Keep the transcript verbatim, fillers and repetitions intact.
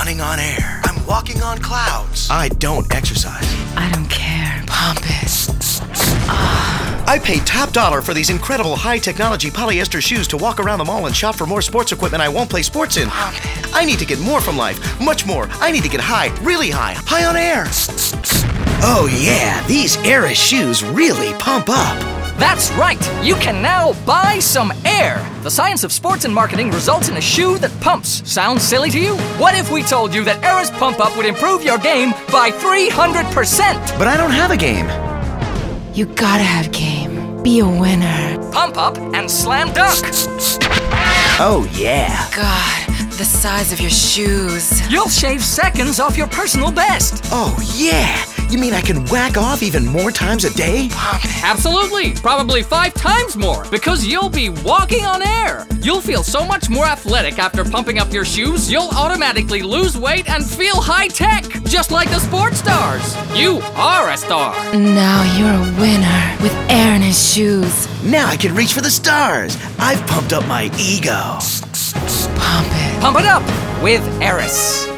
running on air. I'm walking on clouds. I don't exercise. I don't care. Pump it. Ah. I paid top dollar for these incredible high-technology polyester shoes to walk around the mall and shop for more sports equipment I won't play sports in. Pump it. I need to get more from life. Much more. I need to get high. Really high. High on air. Oh, yeah. These Eris shoes really pump up. That's right! You can now buy some air! The science of sports and marketing results in a shoe that pumps. Sounds silly to you? What if we told you that Eris Pump Up would improve your game by three hundred percent? But I don't have a game. You gotta have game. Be a winner. Pump Up and Slam Dunk! Oh, yeah. God, the size of your shoes. You'll shave seconds off your personal best! Oh, yeah. You mean I can whack off even more times a day? Pump it. Absolutely! Probably five times more, because you'll be walking on air! You'll feel so much more athletic after pumping up your shoes, you'll automatically lose weight and feel high-tech! Just like the sports stars! You are a star! Now you're a winner with air in his shoes. Now I can reach for the stars. I've pumped up my ego. Pump it. Pump it up with Eris.